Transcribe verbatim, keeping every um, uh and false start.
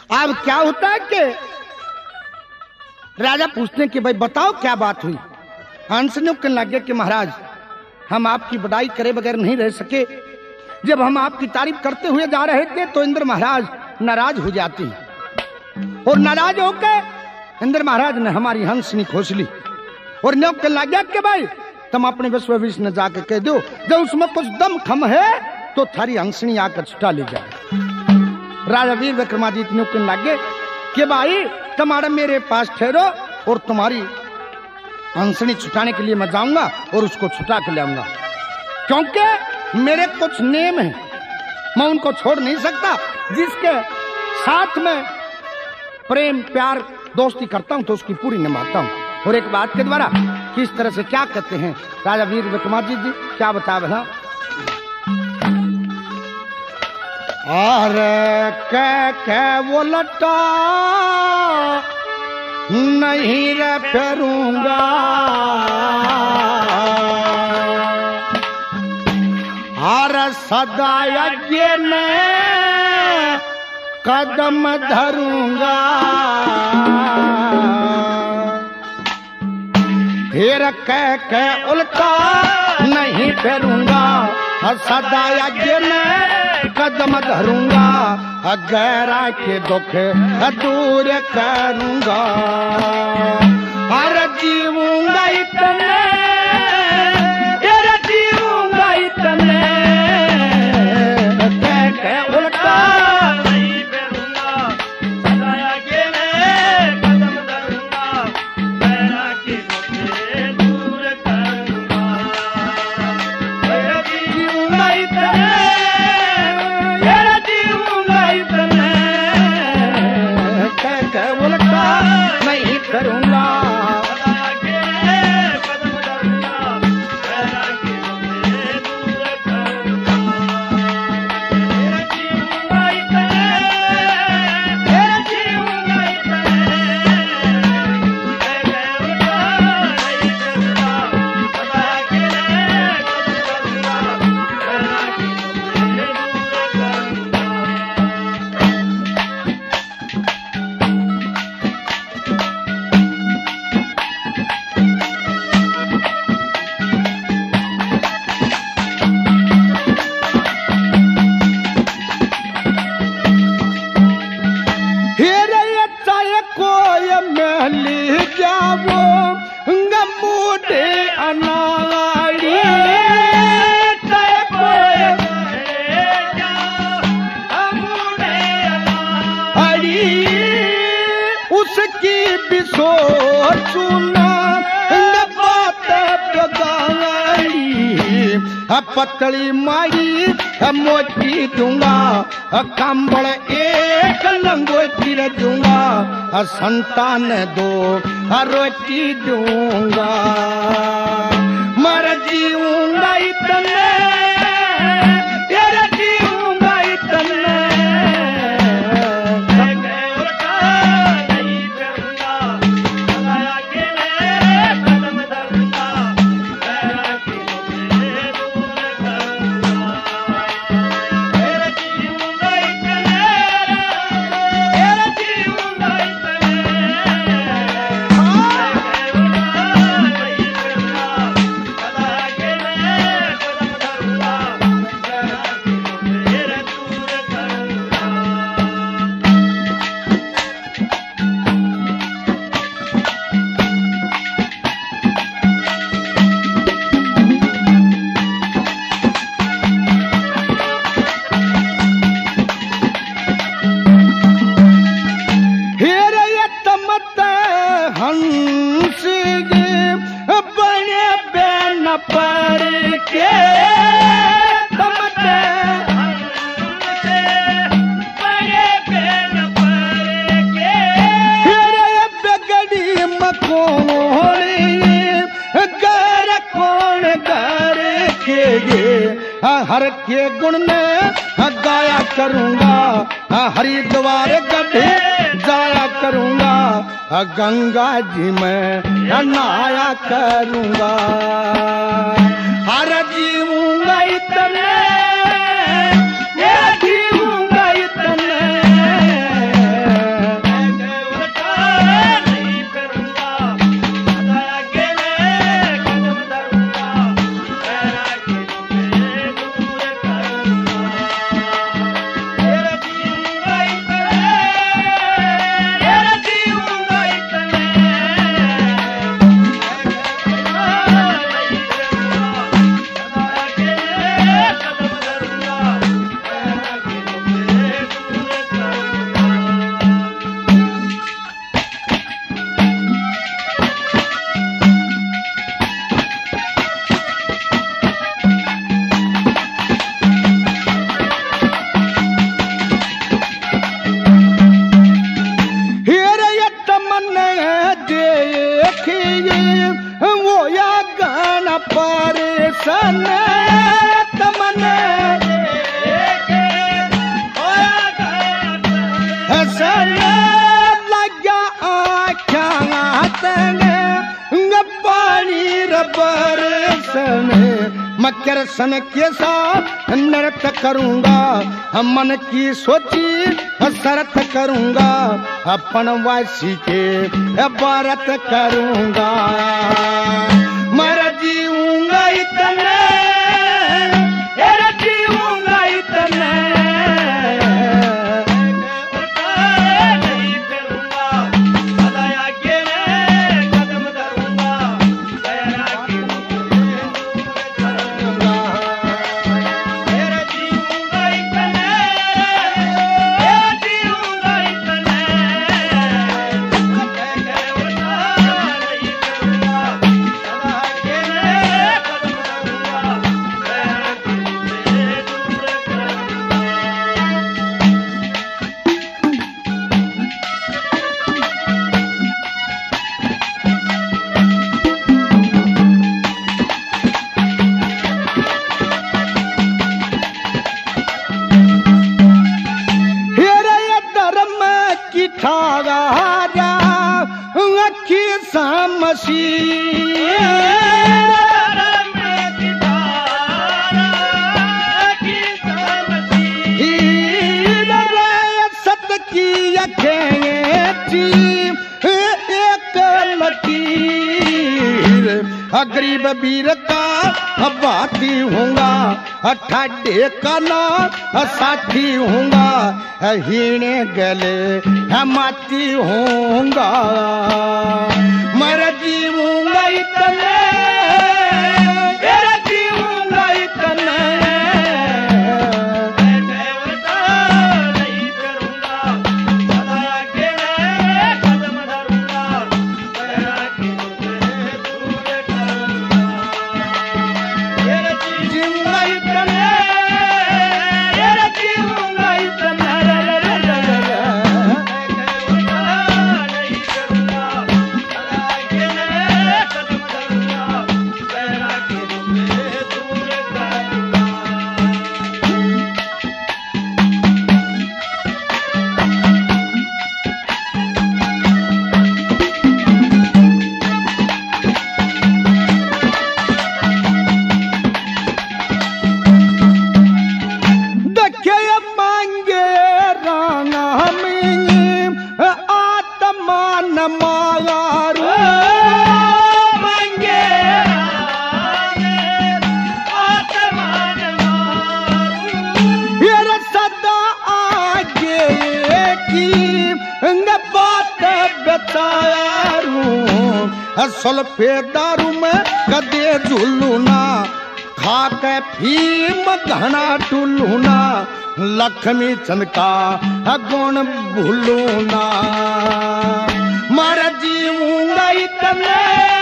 अब क्या होता है कि राजा पूछते हैं कि भाई बताओ क्या बात हुई। हंस ने कहने लगे कि महाराज हम आपकी बड़ाई करे बगैर नहीं रह सके। जब हम आपकी तारीफ करते हुए जा रहे थे तो इंद्र महाराज नाराज हो जाते हैं और नाराज होकर इंद्र महाराज ने हमारी हंसनी खोस ली और न्यों कहने लगा कि भाई तुम अपने विश्व विष ने जाकर कह दो जब उसमें कुछ दम खम है तो थारी हंसनी आकर छुटा ले जाए। राजा वीर विक्रमादित्य न्यों कहने लगे कि भाई तुम्हारा मेरे पास ठहरो और तुम्हारी हंसनी छुटाने के लिए मैं जाऊंगा और उसको छुटा के ले आऊंगा, क्योंकि मेरे कुछ नेम हैं मैं उनको छोड़ नहीं सकता। जिसके साथ में प्रेम प्यार दोस्ती करता हूं तो उसकी पूरी निभाता हूं। और एक बात के द्वारा किस तरह से क्या कहते हैं राजा वीर विक्रमादित्य जी क्या बता भला। अरे कह कह वो लटा नहीं रे फेरूंगा, अरे सदा यज्ञ में कदम धरूंगा, फिर कह कह उल्टा नहीं फेरूंगा, सदा यज्ञ में कदम धरूंगा, गैरा के दुख दूर करूंगा, अरे जीऊंगा इतने जीऊंगा इतने कह कह उल्टा नहीं फेरूंगा, सदा यज्ञ में कदम धरूंगा, गैरा के दुख दूर करूंगा, जीऊंगा इतने नहीं करूंगा, पतली मारी मोती दूंगा, कंबल एक लंगोटी दूंगा, संतान दो रोटी दूंगा, मर जीऊंगा इतने जीऊंगा इतने हर के गुण में गाया करूंगा, हरिद्वार गढ़े जाया करूंगा, गंगा जी में नहाया करूंगा, हर जीऊंगा इतने जीऊंगा इतने सने लगा आख्या तने पानी रबर सने मकर सन के साथ नृत्य करूंगा मन की सोची शरत करूंगा अपन वासी के व्रत करूंगा मर जीऊंगा इतने जीऊंगा इतने गरीब वीर का बाती हूँगा ठाडे का ना साथी हूँगा हीने गले माती हूँगा मर जीऊंगा इतने जीऊंगा इतने सल्फे दारू में कदे झुलूना खा के फीम घना टुलूना लक्ष्मी चंद का गुण भूलूना मर जीऊंगा इतने